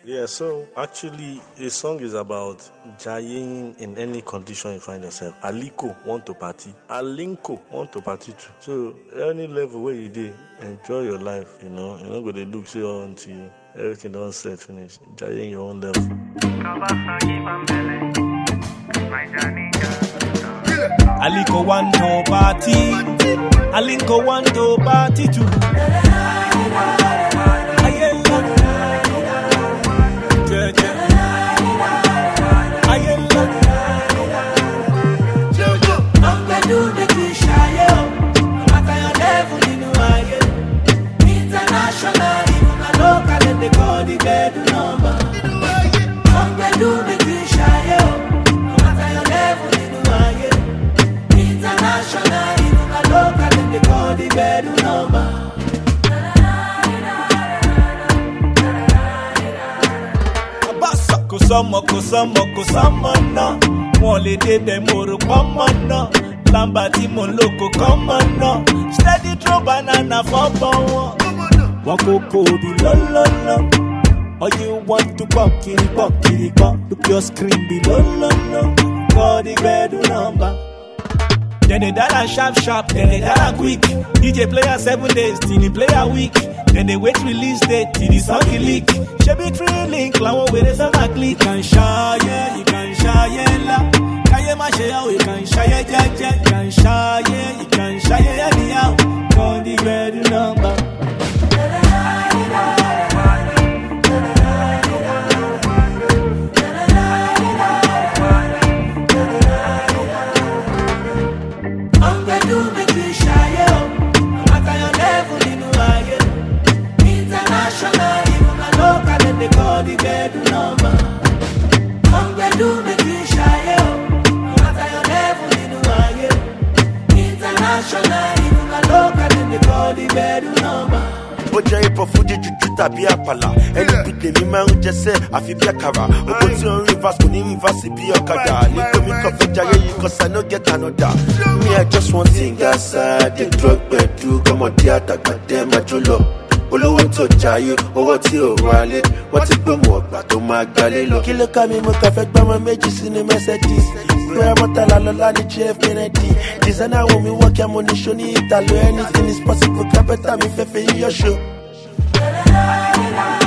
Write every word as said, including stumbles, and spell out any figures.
Yeah, so actually, the song is about jaying in any condition you find yourself. Aliko want to party. Alinko want to party too. So, any level where you did, enjoy your life, you know. You're not going to look so until everything done set finish. Jaying your own level. Aliko want to party. Alinko want to party too. Kusama, kusama, kusama na Wale de de moro kama na Lambati mon loko kama na Steady throw banana for bawa Wako kobi la la la. Or you want to pop kitty pop kitty pop. Look your screen below la la. Call the bedu number. Then they dala sharp sharp, then they dala quick. D J player seven days, till the player week. Then they wait release date, till the song leak. She be free link, lawo with the summer click. Can shy, yeah, you can shy, yeah, la. Can you mash it out, you can shy, yeah, yeah, yeah. Can shy, yeah, you can shy, yeah, yeah. Call the bedu number. The bed number. Come get do make you shy, no matter your level, you know I get. International, even a local, then they call the bed number. Oja ipo fuji juju tabi apala. Any bit me man who just say I feel be a cara. Ogo ti on reverse, go ni reverse be okada. Lipo me coffee jaye you cause I no get another. Me I just want thing aside. The drug bed do come on theater, but them a jolo. Olówó tó jayé, owó tí ò wálé. Wọ́n ti gbé mọ̀ ọ̀gbà tó máa gbalé lọ. Kí ló ká mi mú kàfẹ́ gbọ́mọ méjì sínú Mercedes. Bóyá mọ́tàlá lọ́lá ní J F Kennedy. Designer wo mi wọ́n kí amúniṣó ní Italo. Anything is possible, kápẹ́tà mi fẹ́ fẹ́ yíyọ́ ṣó.